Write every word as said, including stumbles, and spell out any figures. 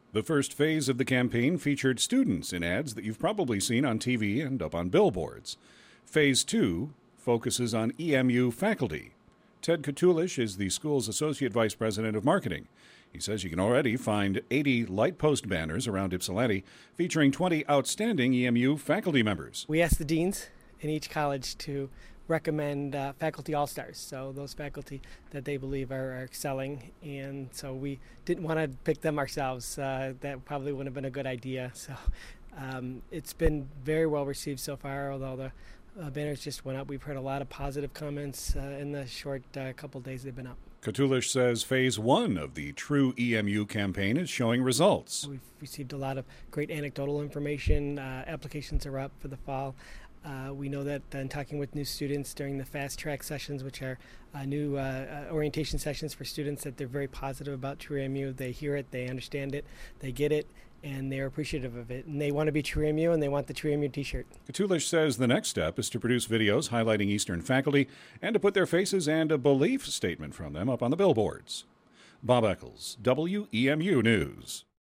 The first phase of the campaign featured students in ads that you've probably seen on T V and up on billboards. Phase two focuses on E M U faculty. Ted Katulish is the school's Associate Vice President of Marketing. He says you can already find eighty light post banners around Ypsilanti featuring twenty outstanding E M U faculty members. We asked the deans in each college to recommend uh, faculty all-stars, so those faculty that they believe are, are excelling, and so we didn't want to pick them ourselves. Uh, that probably wouldn't have been a good idea. So um, it's been very well received so far, although the uh, banners just went up. We've heard a lot of positive comments uh, in the short uh, couple days they've been up. Katulish says phase one of the True E M U campaign is showing results. We've received a lot of great anecdotal information. Uh, applications are up for the fall. Uh, we know that in talking with new students during the fast track sessions, which are uh, new uh, uh, orientation sessions for students, that they're very positive about True E M U. They hear it, they understand it, they get it, and they're appreciative of it. And they want to be True E M U, and they want the True E M U t-shirt. Katulish says the next step is to produce videos highlighting Eastern faculty and to put their faces and a belief statement from them up on the billboards. Bob Eccles, W E M U News.